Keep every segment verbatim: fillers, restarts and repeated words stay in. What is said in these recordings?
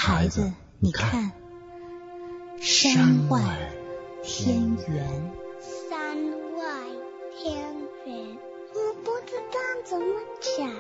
孩子，你看，山外天圆。 山外天圆，我不知道怎么讲。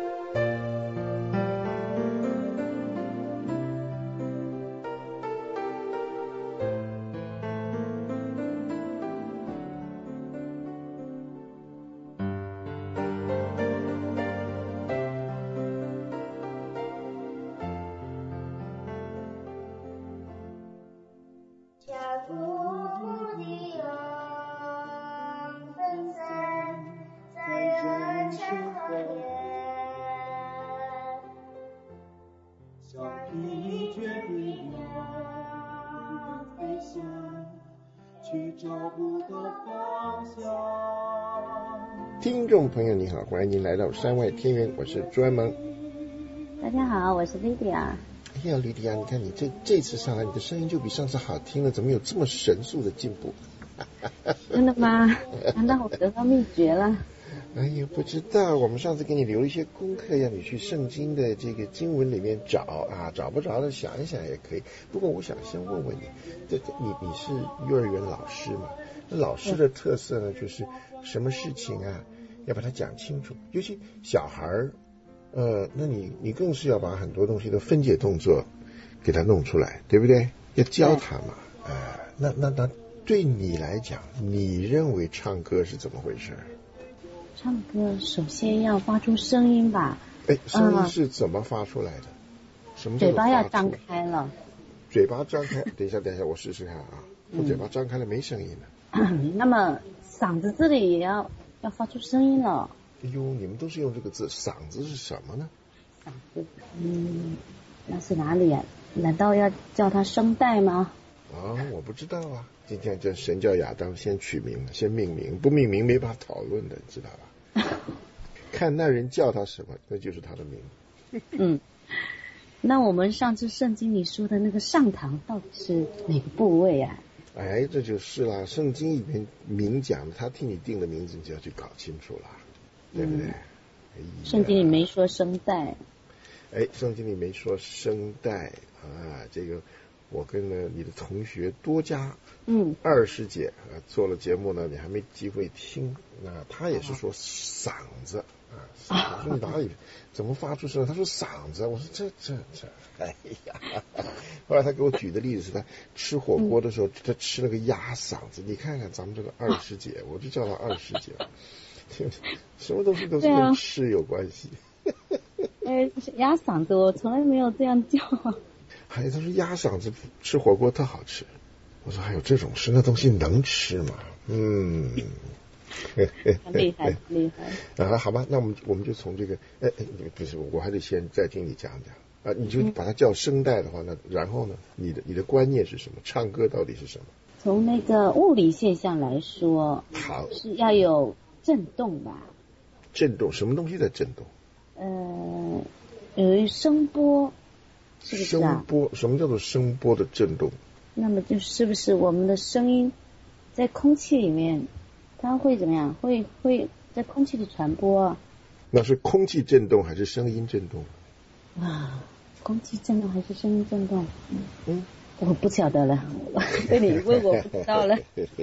听众朋友你好，欢迎您来到山外天圆，我是朱安萌。 大家好，我是莉迪亚。 哎呀，莉迪亚，你看你这这次上来，你的声音就比上次好听了，怎么有这么神速的进步？ 真的吗？难道我得到秘诀了？ 哎呀，不知道。我们上次给你留了一些功课，让你去圣经的这个经文里面找啊，找不着的想一想也可以。不过我想先问问你，这你你是幼儿园老师嘛？那老师的特色呢，就是什么事情啊，要把它讲清楚。尤其小孩儿，呃，那你你更是要把很多东西的分解动作给他弄出来，对不对？要教他嘛。呃，那那那对你来讲，你认为唱歌是怎么回事？ 唱歌首先要发出声音吧。 哎，声音是怎么发出来的？嗯、什么叫做发出？ 嘴巴要张开了。嘴巴张开，等一下，等一下，我试试看啊。我嘴巴张开了没声音了。 嗯、那么嗓子这里也要要发出声音了。 哎呦，你们都是用这个字，嗓子是什么呢？ 嗓子，嗯，那是哪里啊？难道要叫它声带吗？ 啊，我不知道啊。今天这神叫亚当先取名，先命名，不命名没法讨论的，你知道吧？看那人叫他什么，那就是他的名。 嗯，那我们上次圣经里说的那个上膛到底是哪个部位啊？ 哎，这就是啦，圣经里面明讲的，他替你定的名字，你就要去搞清楚啦，对不对？嗯哎、圣经里没说声带。 哎，圣经里没说声带啊，这个我跟了你的同学多加嗯二师姐啊做了节目呢，你还没机会听。那他也是说嗓子啊，我说你哪里怎么发出声？他说嗓子，我说这这这，哎呀！后来他给我举的例子是他吃火锅的时候，他吃了个鸭嗓子。你看看咱们这个二师姐，我就叫她二师姐，什么东西都是跟吃有关系。 哎，鸭嗓子我从来没有这样叫。 还有他说鸭嗓子吃火锅特好吃，我说还有这种事，那东西能吃吗？嗯， 厉害厉害啊！好吧，那我们我们就从这个，哎哎，不是，我还得先再听你讲讲啊。你就把它叫声带的话，那然后呢，你的你的观念是什么？唱歌到底是什么？ 从那个物理现象来说， 好是要有震动吧？ 震动，什么东西在震动？ 呃，有一声波。是不是啊？ 声波，什么叫做声波的震动？ 那么就是不是我们的声音在空气里面，它会怎么样？会会在空气里传播啊？ 那是空气震动还是声音震动？ 啊，空气震动还是声音震动？嗯，我不晓得了，被你问我不知道了。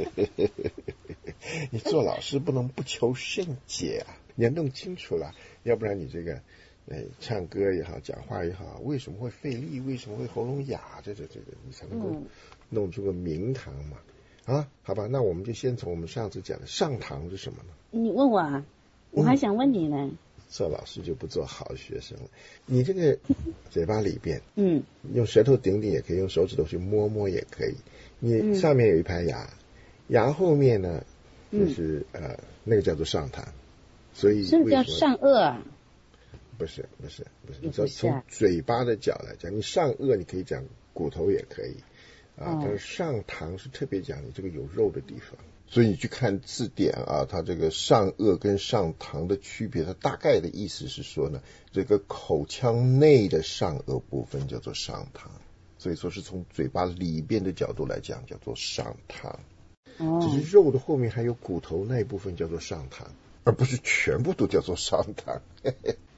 你做老师不能不求甚解啊，你要弄清楚了，要不然你这个。哎，唱歌也好，讲话也好，为什么会费力？为什么会喉咙哑？这这这个，你才能够弄出个名堂嘛？嗯、啊，好吧，那我们就先从我们上次讲的上膛是什么呢？ 你问我啊，我还想问你呢。嗯、 做老师就不做好学生了。你这个嘴巴里边， 嗯， 用舌头顶顶也可以，用手指头去摸摸也可以。你上面有一排牙，牙后面呢，就是、嗯、呃，那个叫做上膛，所以是不是叫上颚啊？ 不是不是不是，你知道从嘴巴的角来讲，你上颚你可以讲骨头也可以啊，但是上膛是特别讲你这个有肉的地方，所以你去看字典啊，它这个上颚跟上膛的区别，它大概的意思是说呢，这个口腔内的上颚部分叫做上膛，所以说是从嘴巴里边的角度来讲叫做上膛，只是肉的后面还有骨头那一部分叫做上膛，而不是全部都叫做上膛。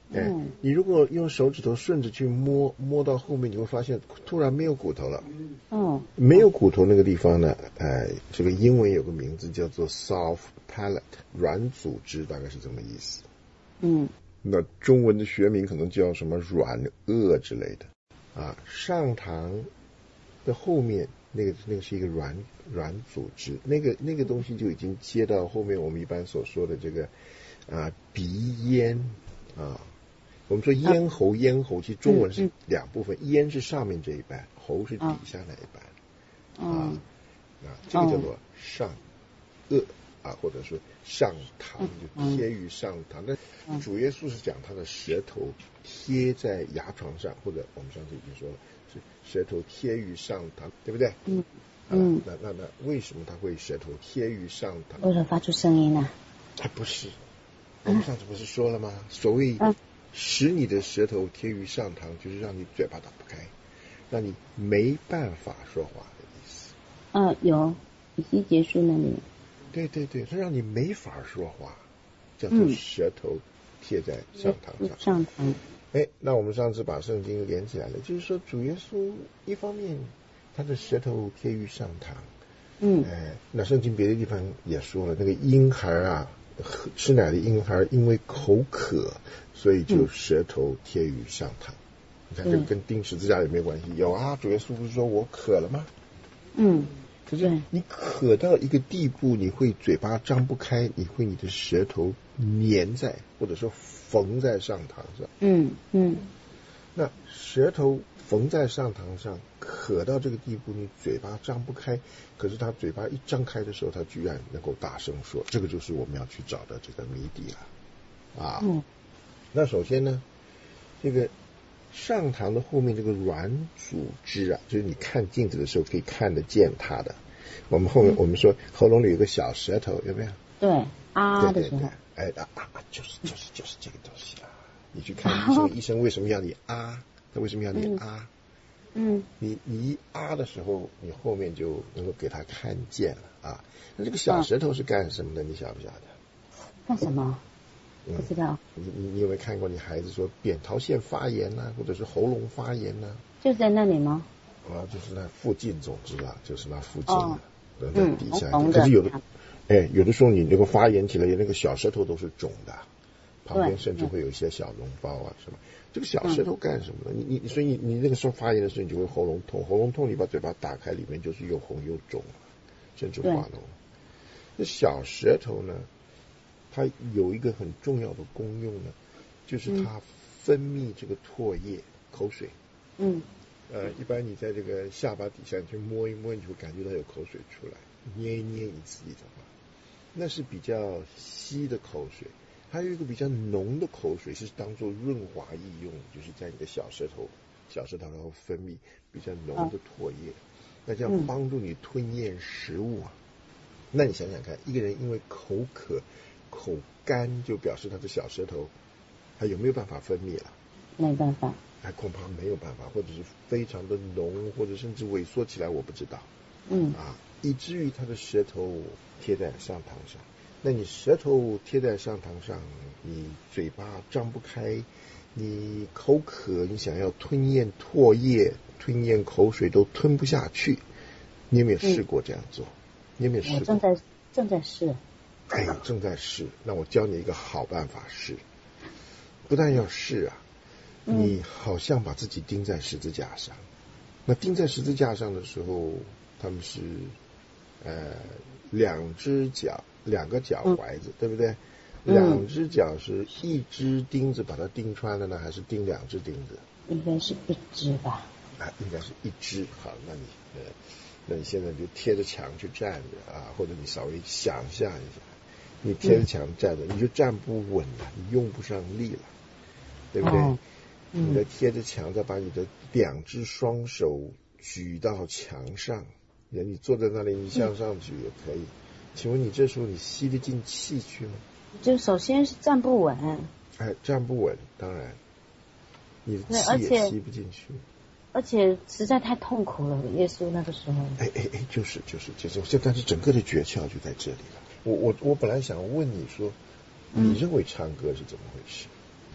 哎， 嗯你如果用手指头顺着去摸，摸到后面，你会发现突然没有骨头了。 哦， 没有骨头那个地方呢，呃，这个英文有个名字叫做 soft palate， 软组织，大概是这么意思。 嗯， 那中文的学名可能叫什么软腭之类的啊。上膛的后面那个那个是一个软软组织，那个那个东西就已经接到后面我们一般所说的这个啊鼻咽啊。我们说咽喉，咽喉其实中文是两部分，咽是上面这一半，喉是底下那一半啊。啊，这个叫做上颚啊，或者说上膛，就贴于上膛。但主耶稣是讲他的舌头贴在牙床上，或者我们上次已经说了，是舌头贴于上膛，对不对？ 嗯嗯。 那那那为什么他会舌头贴于上膛？ 为了发出声音呢？ 啊，不是，我们上次不是说了吗？所谓使你的舌头贴于上膛，就是让你嘴巴打不开，让你没办法说话的意思。 嗯，有，以西结束那里。 对对对，是让你没法说话，叫做舌头贴在上膛上。 上膛。 哎，那我们上次把圣经连起来了，就是说主耶稣一方面他的舌头贴于上膛， 嗯， 哎，那圣经别的地方也说了，那个婴孩啊，吃奶的婴孩因为口渴，所以就舌头贴于上膛。你看，这个跟钉十字架有没有关系？有啊，主耶稣不是说我渴了吗？ 嗯， 可是你渴到一个地步，你会嘴巴张不开，你会你的舌头粘在或者说缝在上膛上。 嗯嗯， 那舌头缝在上膛上，渴到这个地步，你嘴巴张不开，可是他嘴巴一张开的时候，他居然能够大声说，这个就是我们要去找的这个谜底了啊。 嗯， 那首先呢，这个上膛的后面这个软组织啊，就是你看镜子的时候可以看得见它的。我们后面、嗯、我们说喉咙里有个小舌头，有没有？ 对，啊的时候， 哎啊啊，就是就是就是这个东西啊！你去看医生，哦、医生为什么要你啊？他为什么要你啊？嗯，你你一啊的时候，你后面就能够给他看见了啊。那这个小舌头是干什么的？你晓不晓得？ 干什么？不知道。 你你你有没有看过你孩子说扁桃腺发炎呐、啊，或者是喉咙发炎呐、啊？ 就在那里吗？ 啊，就是那附近，总之啦，就是那附近的， 哦、 在底下、嗯。可是有的，哎，有的时候你那个发炎起来，那个小舌头都是肿的，旁边甚至会有一些小脓包啊什么。这个小舌头干什么呢？你你所以你你那个时候发炎的时候，你就会喉咙痛，喉咙痛，你把嘴巴打开，里面就是又红又肿，甚至化脓。那小舌头呢？它有一个很重要的功用呢，就是它分泌这个唾液、口水。嗯。呃，一般你在这个下巴底下你去摸一摸，你就会感觉到有口水出来，捏一捏你自己的话，那是比较稀的口水。还有一个比较浓的口水是当做润滑液用，就是在你的小舌头、小舌头然后分泌比较浓的唾液，那这样帮助你吞咽食物啊。那你想想看，一个人因为口渴、口干，就表示他的小舌头还有没有办法分泌了？ 没办法， 还恐怕没有办法，或者是非常的浓，或者甚至萎缩起来，我不知道。嗯啊，以至于他的舌头贴在上膛上。那你舌头贴在上膛上，你嘴巴张不开，你口渴，你想要吞咽唾液、吞咽口水都吞不下去。你有没有试过这样做？嗯、你有没有试过？ 我正在正在试。 哎，正在试。那我教你一个好办法试。不但要试啊，你好像把自己钉在十字架上。那钉在十字架上的时候，他们是呃两只脚。两个脚踝子、嗯、对不对？两只脚是一只钉子把它钉穿了呢，还是钉两只钉子？ 应该是一只吧。 啊，应该是一只。好，那你呃，那你现在就贴着墙去站着啊，或者你稍微想象一下，你贴着墙站着，嗯、你就站不稳了，你用不上力了，对不对？哦嗯、你再贴着墙，再把你的两只双手举到墙上，你坐在那里，你向上举也可以。嗯请问你这时候你吸得进气去吗？ 就首先是站不稳。 哎，站不稳，当然，你的气也吸不进去。 而且实在太痛苦了，耶稣那个时候。 哎哎哎，就是就是就是，但是整个的诀窍就在这里了。我我我本来想问你说，你认为唱歌是怎么回事？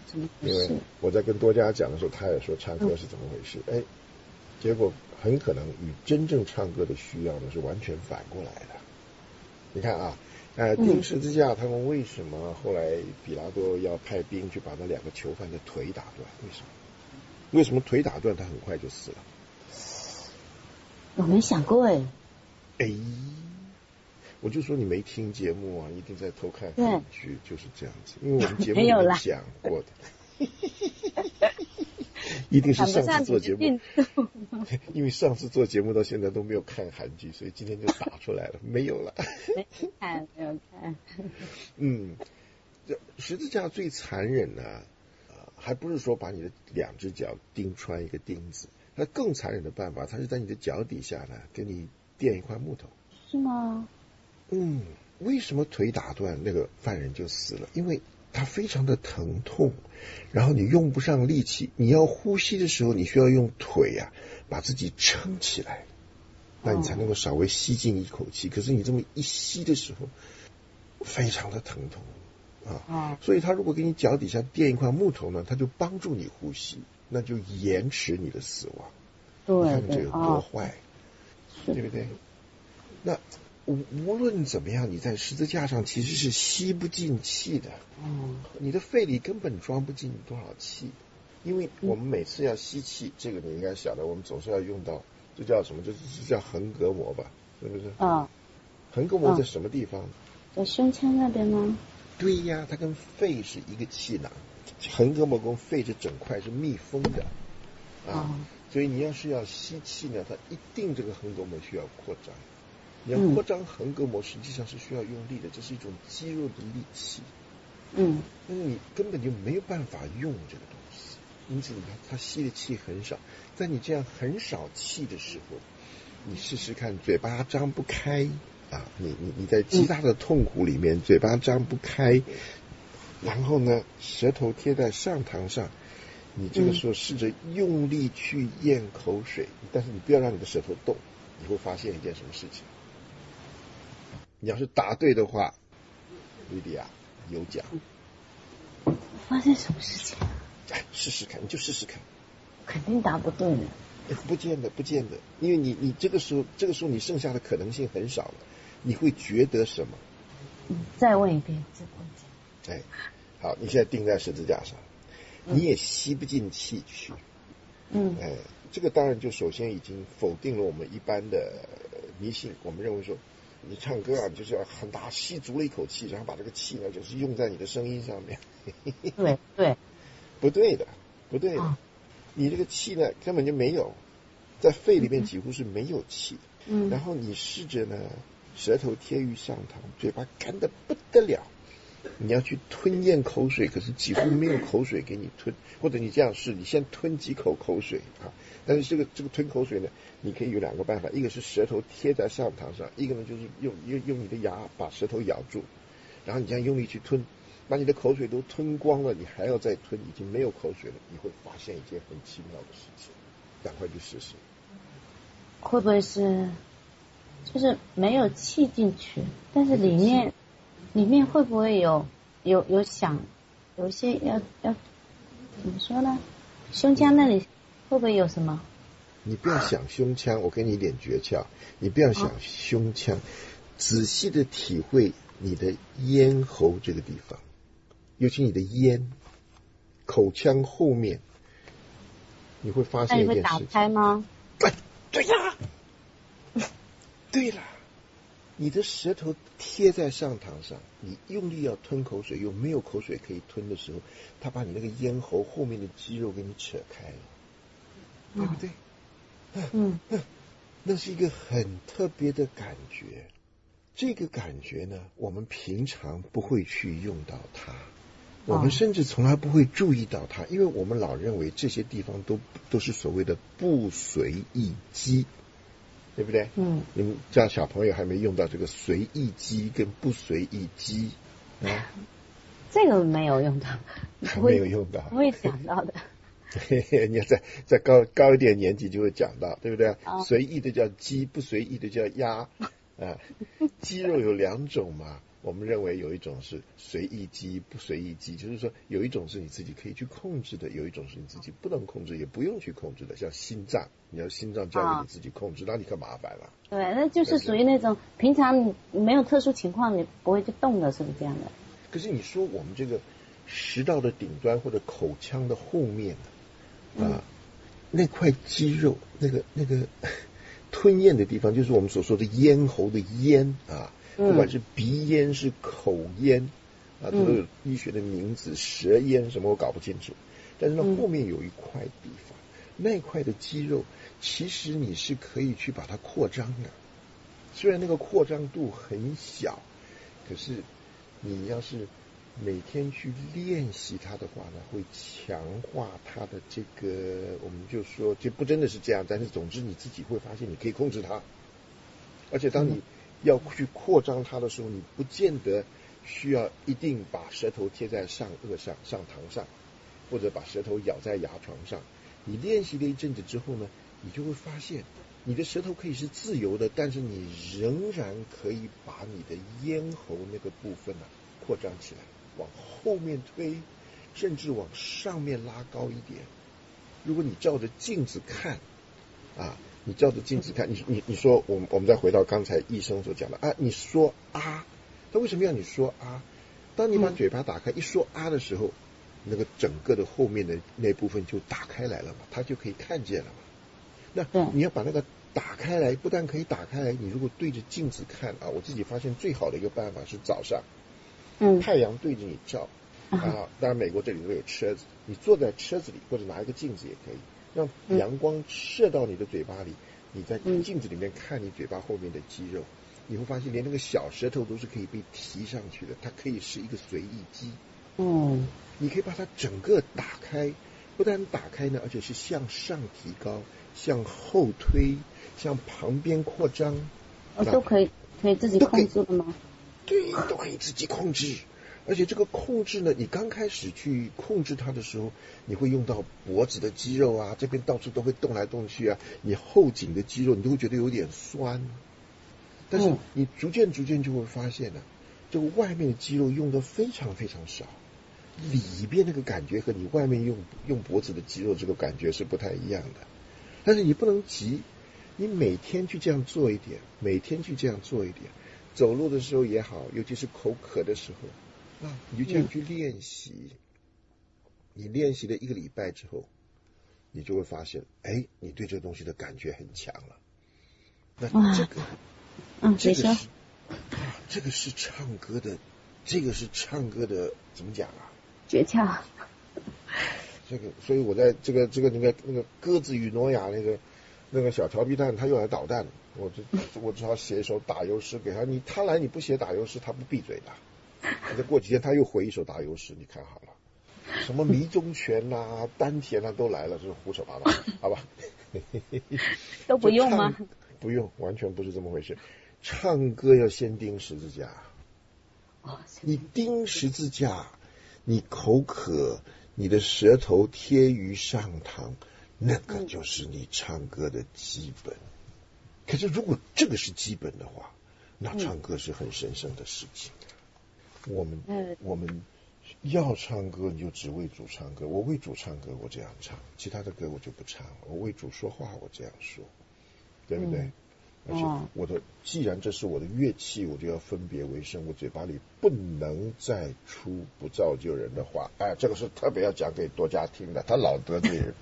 怎么回因为事？ 我在跟多佳讲的时候，他也说唱歌是怎么回事，哎、嗯，结果很可能与真正唱歌的需要呢是完全反过来的。你看啊，呃，钉十字架，他们为什么后来比拉多要派兵去把那两个囚犯的腿打断？为什么？为什么腿打断他很快就死了？ 我没想过哎。 哎，我就说你没听节目啊，一定在偷看韩剧，就是这样子。因为我们节目里面讲过的，一定是上次做节目，因为上次做节目到现在都没有看韩剧，所以今天就打出来了，没有了。 没看，没有看。 嗯，这十字架最残忍呢、啊，呃，还不是说把你的两只脚钉穿一个钉子，那更残忍的办法，它是在你的脚底下呢，给你垫一块木头。 是吗？ 嗯，为什么腿打断那个犯人就死了？因为他非常的疼痛，然后你用不上力气，你要呼吸的时候，你需要用腿啊把自己撑起来，那你才能够稍微吸进一口气。可是你这么一吸的时候，非常的疼痛啊。所以他如果给你脚底下垫一块木头呢，他就帮助你呼吸，那就延迟你的死亡。 对， 你看这有多坏，对不对？那无无论怎么样，你在十字架上其实是吸不进气的，嗯，你的肺里根本装不进多少气，因为我们每次要吸气，这个你应该晓得，我们总是要用到，这叫什么？这这叫横膈膜吧？是不是？啊，横膈膜在什么地方？ 在胸腔那边吗？ 对呀，它跟肺是一个气囊，横膈膜跟肺这整块是密封的啊，所以你要是要吸气呢，它一定这个横膈膜需要扩张。你要扩张横膈膜，实际上是需要用力的，这是一种肌肉的力气。嗯，但是你根本就没有办法用这个东西，因此你看他吸的气很少。在你这样很少气的时候，你试试看，嘴巴张不开啊，你你你在极大的痛苦里面，嘴巴张不开，然后呢，舌头贴在上膛上，你这个时候试着用力去咽口水，但是你不要让你的舌头动，你会发现一件什么事情？你要是答对的话，莉莉亚有奖。 发生什么事情？ 哎，试试看，你就试试看。 肯定答不对的。 不见得，不见得，因为你你这个时候，这个时候你剩下的可能性很少了。你会觉得什么？ 嗯，再问一遍这个问题。 哎，好，你现在钉在十字架上，你也吸不进气去。嗯，哎，这个当然就首先已经否定了我们一般的迷信，我们认为说。你唱歌啊，你就是要很大吸足了一口气，然后把这个气呢，就是用在你的声音上面。 对对， 不对的，不对的，啊、你这个气呢根本就没有，在肺里面几乎是没有气。嗯，然后你试着呢，舌头贴于上膛，嘴巴干得不得了，你要去吞咽口水，可是几乎没有口水给你吞，或者你这样试，你先吞几口口水啊。但是这个这个吞口水呢，你可以有两个办法，一个是舌头贴在上膛上，一个呢就是用用用你的牙把舌头咬住，然后你这样用力去吞，把你的口水都吞光了，你还要再吞，已经没有口水了，你会发现一件很奇妙的事情，赶快去试试。 会不会是就是没有气进去，但是里面里面会不会有有有想有一些要要怎么说呢？胸腔那里。会不会有什么？ 你不要想胸腔，我给你一点诀窍，你不要想胸腔，仔细的体会你的咽喉这个地方，尤其你的咽，口腔后面，你会发现一件事情。 那你会打开吗？ 对，对呀，对了，你的舌头贴在上膛上，你用力要吞口水，又没有口水可以吞的时候，它把你那个咽喉后面的肌肉给你扯开了。对不对？嗯嗯，那是一个很特别的感觉。这个感觉呢，我们平常不会去用到它，我们甚至从来不会注意到它，因为我们老认为这些地方都都是所谓的不随意肌，对不对？嗯，你们家小朋友还没用到这个随意肌跟不随意肌啊？ 这个没有用到， 还没有用到， 不会讲到的。 你要再再高高一点年纪就会讲到，对不对？哦、随意的叫鸡，不随意的叫鸭啊。肌肉有两种嘛， 我们认为有一种是随意肌不随意肌，就是说有一种是你自己可以去控制的，有一种是你自己不能控制也不用去控制的，像心脏，你要心脏交给你自己控制，那你可麻烦了。 对，那就是属于那种平常你没有特殊情况你不会去动的，是不是这样的？ 可是你说我们这个食道的顶端或者口腔的后面啊、嗯，那块肌肉，那个那个吞咽的地方，就是我们所说的咽喉的咽啊。不管是鼻咽是口咽啊，这都有医学的名字，舌咽什么我搞不清楚。但是呢，后面有一块地方，那块的肌肉，其实你是可以去把它扩张的。虽然那个扩张度很小，可是你要是每天去练习它的话呢，会强化它的这个，我们就说就不真的是这样，但是总之你自己会发现你可以控制它，而且当你要去扩张它的时候，你不见得需要一定把舌头贴在上颚上、上膛上，或者把舌头咬在牙床上。你练习了一阵子之后呢，你就会发现，你的舌头可以是自由的，但是你仍然可以把你的咽喉那个部分呢、啊、扩张起来，往后面推，甚至往上面拉高一点。如果你照着镜子看，啊。你照着镜子看，你你你说，我们我们再回到刚才医生所讲的啊，你说啊，他为什么要你说啊？当你把嘴巴打开、嗯、一说啊的时候，那个整个的后面的那部分就打开来了嘛，他就可以看见了嘛。那你要把那个打开来，不但可以打开来，你如果对着镜子看啊，我自己发现最好的一个办法是早上，嗯，太阳对着你照啊，当然美国这里都有车子，你坐在车子里或者拿一个镜子也可以。让阳光射到你的嘴巴里，你在镜子里面看你嘴巴后面的肌肉，你会发现连那个小舌头都是可以被提上去的，它可以是一个随意肌。嗯，你可以把它整个打开，不但打开呢，而且是向上提高、向后推、向旁边扩张。 哦，都可以，可以自己控制的吗？ 对，都可以自己控制。而且这个控制呢，你刚开始去控制它的时候，你会用到脖子的肌肉啊，这边到处都会动来动去啊，你后颈的肌肉你都会觉得有点酸。但是你逐渐逐渐就会发现呢、啊，这个外面的肌肉用的非常非常少，里边那个感觉和你外面用用脖子的肌肉这个感觉是不太一样的。但是你不能急，你每天去这样做一点，每天去这样做一点，走路的时候也好，尤其是口渴的时候。啊，你就这样去练习、嗯，你练习了一个礼拜之后，你就会发现，哎，你对这个东西的感觉很强了。那这个， 嗯， 这个是，这个是唱歌的，这个是唱歌的，怎么讲啊？ 诀窍。 这个，所以我在这个这个那个那个鸽子与挪亚那个那个小调皮蛋，他用来捣蛋，我就我只好写一首打油诗给他。你他来你不写打油诗，他不闭嘴的。再过几天他又回一首打油诗，你看好了，什么迷踪拳啊、丹田啊都来了，这是胡扯八道，好吧？ 都不用吗？ 不用，完全不是这么回事。唱歌要先钉十字架，你钉十字架，你口渴，你的舌头贴于上膛，那个就是你唱歌的基本。可是如果这个是基本的话，那唱歌是很神圣的事情。我们、嗯、我们要唱歌，你就只为主唱歌。我为主唱歌，我这样唱；其他的歌我就不唱。我为主说话，我这样说，对不对？嗯、而且我的，既然这是我的乐器，我就要分别为圣。我嘴巴里不能再出不造就人的话。哎，这个是特别要讲给多家听的，他老得罪人。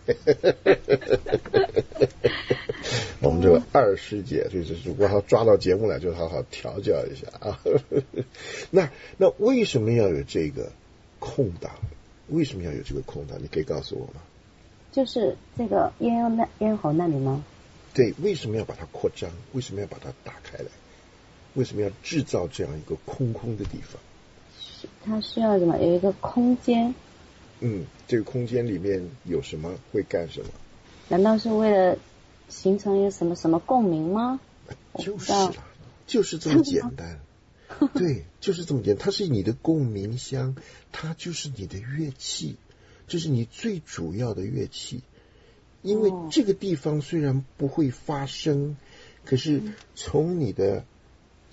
我们这个二师姐，就是如果他抓到节目来，就好好调教一下啊。那那为什么要有这个空档？为什么要有这个空档？你可以告诉我吗？ 就是这个咽喉那咽喉那里吗？ 对，为什么要把它扩张？为什么要把它打开来？为什么要制造这样一个空空的地方？ 它需要什么？有一个空间。 嗯，这个空间里面有什么？会干什么？ 难道是为了形成一个什么什么共鸣吗？ 就是了，就是这么简单。对，就是这么简单。它是你的共鸣箱，它就是你的乐器，这是你最主要的乐器。因为这个地方虽然不会发声，可是从你的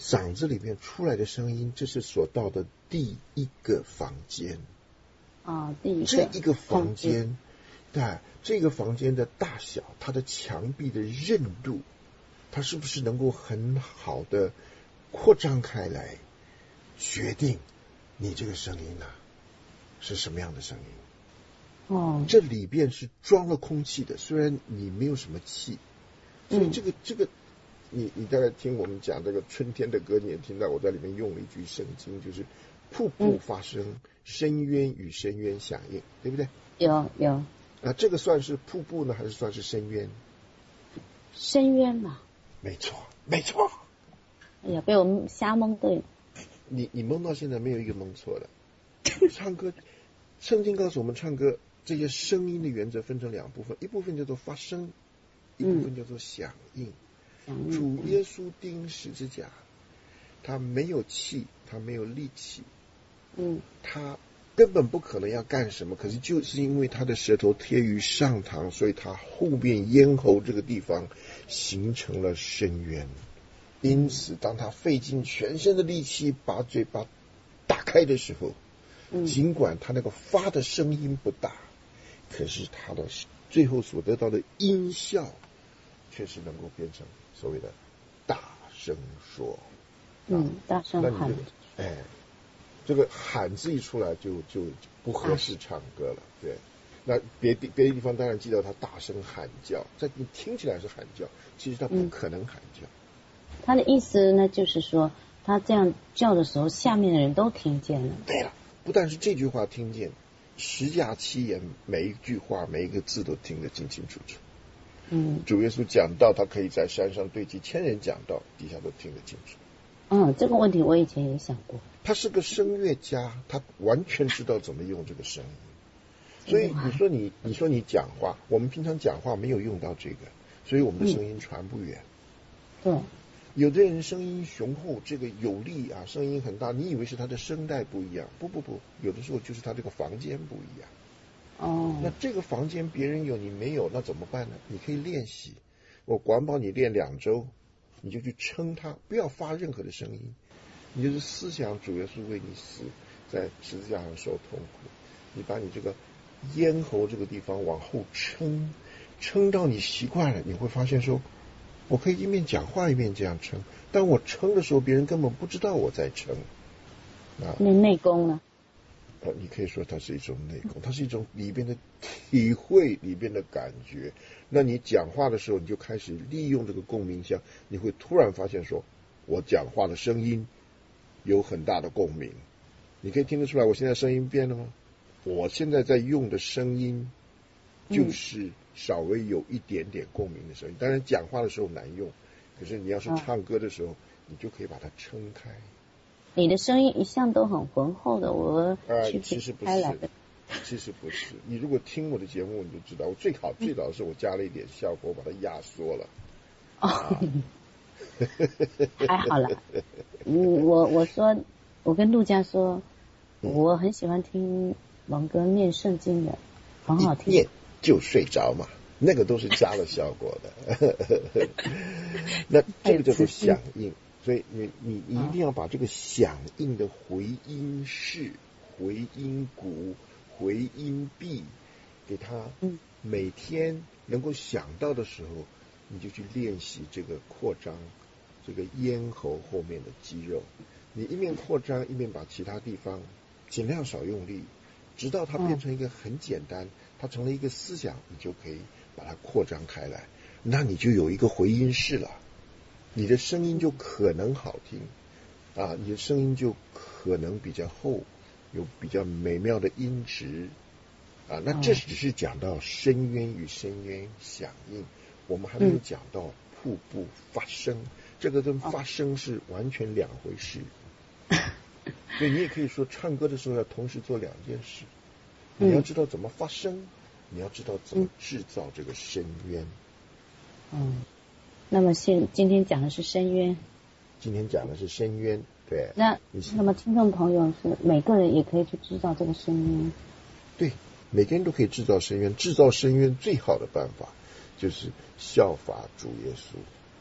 嗓子里面出来的声音，这是所到的第一个房间。 啊，第一个这一个房间，对，这个房间的大小，它的墙壁的韧度，它是不是能够很好的扩张开来，决定你这个声音呢、啊、是什么样的声音？ 哦， 这里边是装了空气的，虽然你没有什么气，所以这个、嗯、这个，你你大概听我们讲这个春天的歌，你也听到我在里面用了一句圣经，就是瀑布发声。嗯，深渊与深渊响应，对不对？ 有有。 啊，这个算是瀑布呢，还是算是深渊？ 深渊嘛。 没错，没错。 哎呀，被我们瞎蒙对。 你你蒙到现在没有一个蒙错的。唱歌，圣经告诉我们，唱歌这些声音的原则分成两部分，一部分叫做发声，一部分叫做响应。嗯、主耶稣钉十字架，他没有气，他没有力气。 嗯， 他根本不可能要干什么，可是就是因为他的舌头贴于上膛，所以他后面咽喉这个地方形成了深渊。因此当他费尽全身的力气把嘴巴打开的时候，嗯、尽管他那个发的声音不大，可是他的最后所得到的音效却是能够变成所谓的大声说。 嗯，大声喊。 哎，这个喊字一出来就就不合适唱歌了，对。那别的别的地方当然记得他大声喊叫，在你听起来是喊叫，其实他不可能喊叫。 嗯、他的意思呢，就是说他这样叫的时候，下面的人都听见了。 对了，不但是这句话听见，十架七言每一句话每一个字都听得清清楚楚。 嗯， 主耶稣讲道，他可以在山上对几千人讲道，底下都听得清楚。 嗯，这个问题我以前也想过。 他是个声乐家，他完全知道怎么用这个声音。所以你说你你说你讲话，我们平常讲话没有用到这个，所以我们的声音传不远。 嗯、对。 有的人声音雄厚，这个有力啊，声音很大，你以为是他的声带不一样？不不不，有的时候就是他这个房间不一样。 哦。 那这个房间别人有你没有，那怎么办呢？你可以练习。我管保你练两周。你就去撑它，不要发任何的声音，你就是思想主耶稣为你死，在十字架上受痛苦，你把你这个咽喉这个地方往后撑，撑到你习惯了，你会发现说，我可以一面讲话一面这样撑，当我撑的时候，别人根本不知道我在撑。 啊，那内功呢？ 呃，你可以说它是一种内功，它是一种里边的体会，里边的感觉。那你讲话的时候，你就开始利用这个共鸣腔，你会突然发现说，我讲话的声音有很大的共鸣。你可以听得出来，我现在声音变了吗？我现在在用的声音就是稍微有一点点共鸣的声音。当然，讲话的时候难用，可是你要是唱歌的时候，你就可以把它撑开。 你的声音一向都很浑厚的，我呃，其实不是，其实不是。你如果听我的节目，你就知道，我最好最早的是我加了一点效果，把它压缩了。 哦，啊、还好了。嗯，我我说，我跟陆家说，我很喜欢听王哥念圣经的，很好听。 念就睡着嘛，那个都是加了效果的。那这个叫做响应。所以你你你一定要把这个响应的回音式、回音鼓、回音壁给它，每天能够想到的时候，你就去练习这个扩张这个咽喉后面的肌肉。你一面扩张，一面把其他地方尽量少用力，直到它变成一个很简单，它成了一个思想，你就可以把它扩张开来，那你就有一个回音式了。你的声音就可能好听啊，你的声音就可能比较厚，有比较美妙的音质啊。那这只是讲到深渊与深渊响应，我们还没有讲到瀑布发声，这个跟发声是完全两回事。所以你也可以说，唱歌的时候要同时做两件事，你要知道怎么发声，你要知道怎么制造这个深渊。 嗯。那么现今天讲的是深渊， 今天讲的是深渊，对。 那那么听众朋友是每个人也可以去制造这个深渊， 对，每个人都可以制造深渊。制造深渊最好的办法就是效法主耶稣，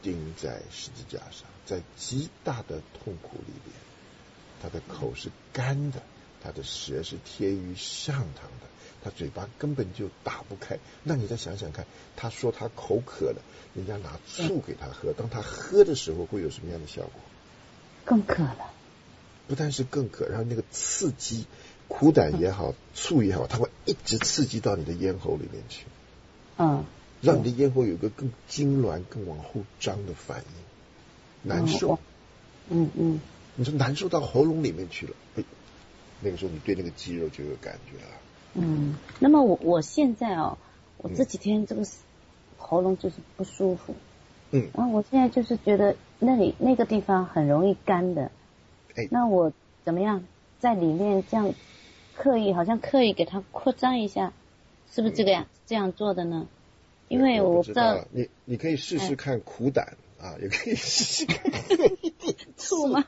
钉在十字架上，在极大的痛苦里边，他的口是干的，他的舌是贴于上膛的，他嘴巴根本就打不开。那你再想想看，他说他口渴了，人家拿醋给他喝，当他喝的时候会有什么样的效果？ 更渴了。 不但是更渴，然后那个刺激，苦胆也好，醋也好，它会一直刺激到你的咽喉里面去， 嗯， 让你的咽喉有一个更痉挛、更往后张的反应，难受。 嗯嗯， 你说难受到喉咙里面去了，哎，那个时候你对那个肌肉就有感觉了。 嗯，那么我我现在哦，我这几天这个喉咙就是不舒服， 嗯， 然后我现在就是觉得那里那个地方很容易干的。 哎， 那我怎么样在里面这样刻意，好像刻意给它扩张一下，是不是这个样、嗯、这样做的呢？因为我不知道， 你你可以试试看苦胆、哎、啊，也可以试试看醋吗？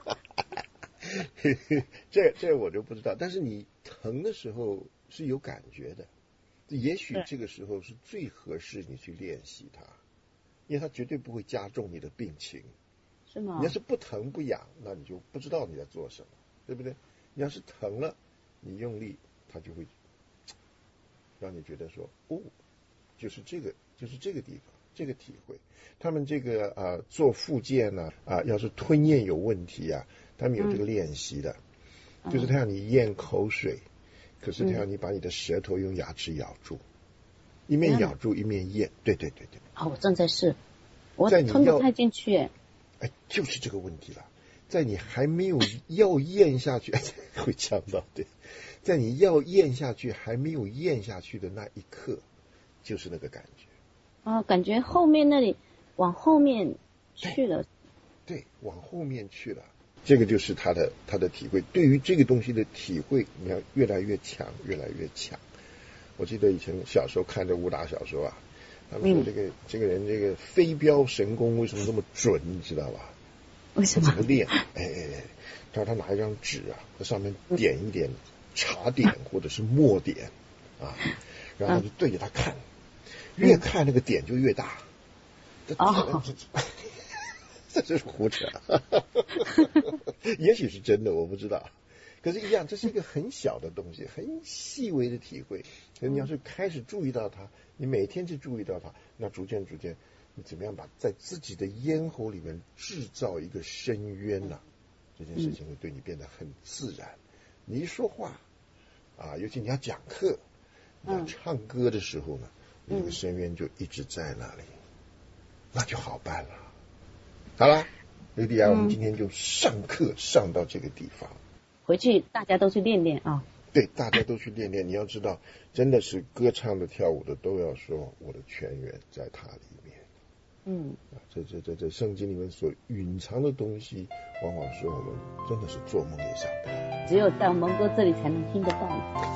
这这我就不知道，但是你疼的时候是有感觉的，也许这个时候是最合适你去练习它，因为它绝对不会加重你的病情。 是吗？ 你要是不疼不痒，那你就不知道你在做什么，对不对？你要是疼了，你用力，它就会让你觉得说，哦，就是这个，就是这个地方，这个体会。他们这个呃做复健呢啊、呃，要是吞咽有问题啊，他们有这个练习的，嗯、就是他让你咽口水，可是他让你把你的舌头用牙齿咬住，嗯、一面咬住一面咽。对对对对。 好，我正在试，我吞不太进去哎。 哎，就是这个问题了，在你还没有要咽下去，会呛到，对，在你要咽下去还没有咽下去的那一刻，就是那个感觉。 啊，感觉后面那里往后面去了。 对，对，往后面去了。这个就是他的他的体会，对于这个东西的体会，你要越来越强，越来越强。我记得以前小时候看的武打小说啊。他们说这个、嗯、这个人这个飞镖神功为什么这么准，你知道吧？ 为什么？ 怎么练？哎哎哎，他说他拿一张纸啊，在上面点一点茶点或者是墨点啊，然后他就对着他看，嗯、越看那个点就越大。 哦， 这这是胡扯，也许是真的，我不知道。可是，一样，这是一个很小的东西，很细微的体会。可是你要是开始注意到它，你每天去注意到它，那逐渐逐渐，你怎么样把在自己的咽喉里面制造一个深渊呢、啊？这件事情会对你变得很自然。你一说话啊，尤其你要讲课、你要唱歌的时候呢，那个深渊就一直在那里，那就好办了。好了，刘迪亚，我们今天就上课上到这个地方。 回去大家都去练练啊！ 对，大家都去练练。你要知道，真的是歌唱的、跳舞的，都要说我的泉源在它里面。 嗯， 啊，这这这这圣经里面所隐藏的东西，往往是我们真的是做梦也想不到。 只有在蒙哥这里才能听得到。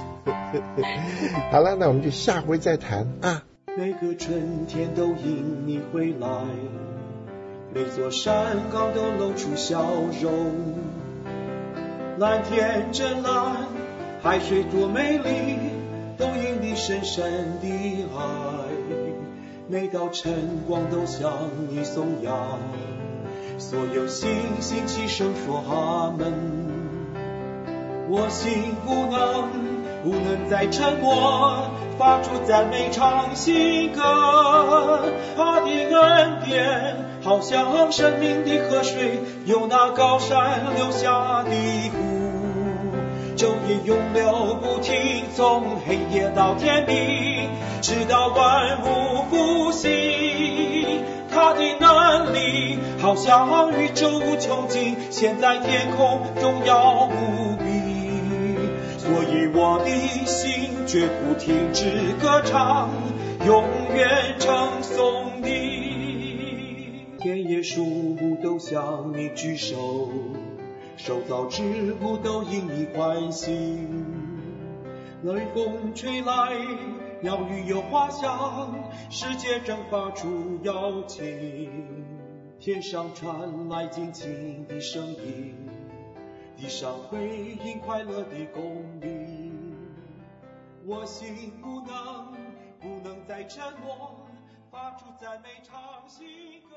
好了，那我们就下回再谈啊。 每个春天都因你回来，每座山岗都露出笑容。蓝天真蓝，海水多美丽，都因你深深的爱。每道晨光都向你颂扬，所有星星齐声说阿门。我心不能不能再沉默，发出赞美唱新歌。他的恩典好像生命的河水，由那高山流下的湖，昼夜永流不停，从黑夜到天明，直到万物复兴。他的能力好像宇宙无穷尽，现在天空荣耀无比，所以我的心绝不停止歌唱，永远称颂你。田野树木都向你举手，受造之物都因你欢喜。冷风吹来，鸟语有花香，世界正发出邀请。天上传来尽情的声音，地上回应快乐的公鸣。我心不能不能再沉默，发出赞美唱新歌。